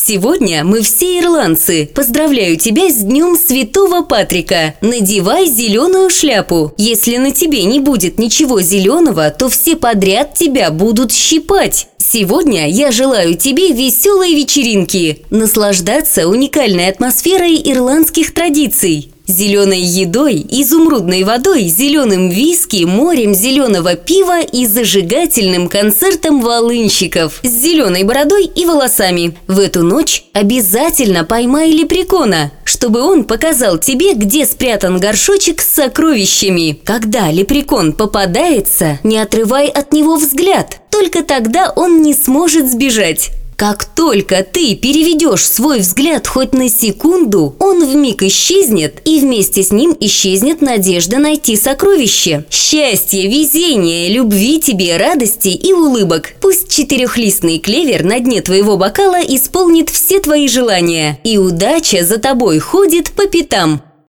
Сегодня мы все ирландцы. Поздравляю тебя с Днем Святого Патрика. Надевай зеленую шляпу. Если на тебе не будет ничего зеленого, то все подряд тебя будут щипать. Сегодня я желаю тебе веселой вечеринки. Наслаждаться уникальной атмосферой ирландских традиций. Зеленой едой, изумрудной водой, зеленым виски, морем зеленого пива и зажигательным концертом волынщиков с зеленой бородой и волосами. В эту ночь обязательно поймай лепрекона, чтобы он показал тебе, где спрятан горшочек с сокровищами. Когда лепрекон попадается, не отрывай от него взгляд. Только тогда он не сможет сбежать. Как только ты переведешь свой взгляд хоть на секунду, он вмиг исчезнет, и вместе с ним исчезнет надежда найти сокровище. Счастья, везения, любви тебе, радости и улыбок. Пусть четырехлистный клевер на дне твоего бокала исполнит все твои желания, и удача за тобой ходит по пятам.